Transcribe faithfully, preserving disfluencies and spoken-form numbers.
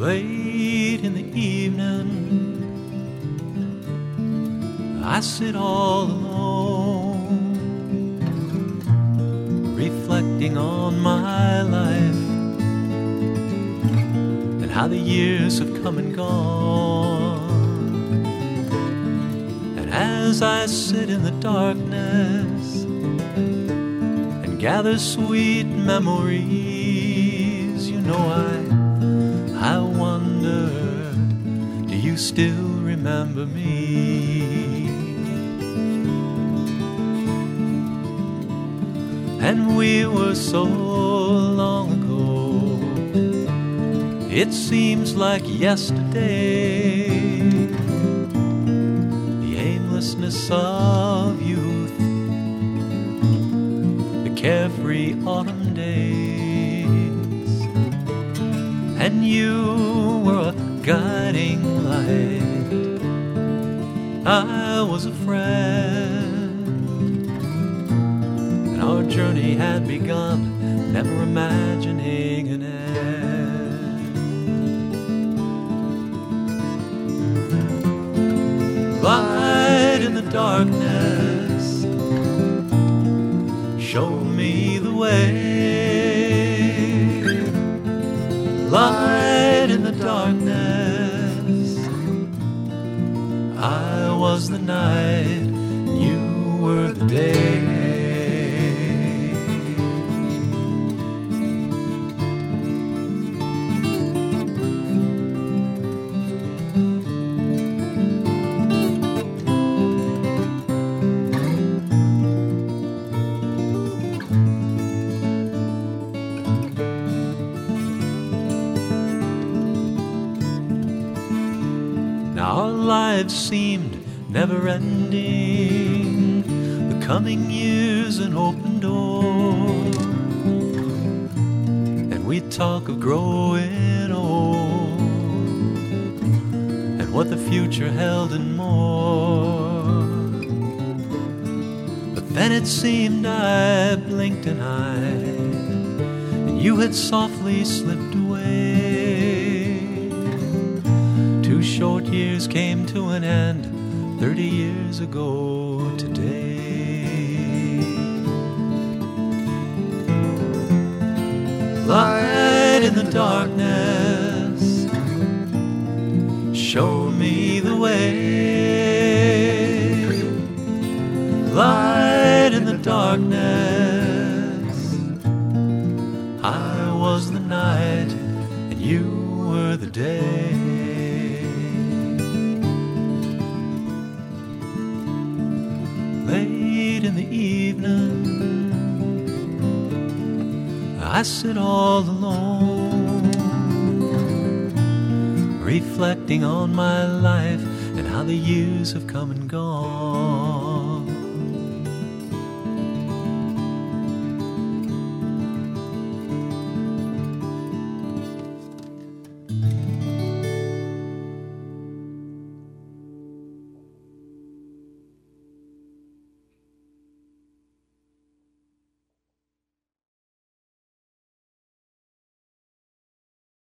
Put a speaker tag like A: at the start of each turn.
A: Late in the evening, I sit all alone, reflecting on my life and how the years have come and gone. And as I sit in the darkness and gather sweet memories, you know I I wondered, do you still remember me? And we were so long ago, it seems like yesterday. The aimlessness of youth, the carefree autumn days, and you were a guiding light. I was a friend, and our journey had begun, never imagining an end. Light in the darkness, show me the way. Light in the darkness, I was the night, you were the day. Our lives seemed never-ending, the coming years an open door, and we'd talk of growing old and what the future held and more. But then it seemed I blinked an eye, and you had softly slipped away. Two short years came to an end, thirty years ago today. Light in the darkness, show me the way. Light in the darkness, I was the night and you were the day. Late in the evening, I sit all alone, reflecting on my life and how the years have come and gone.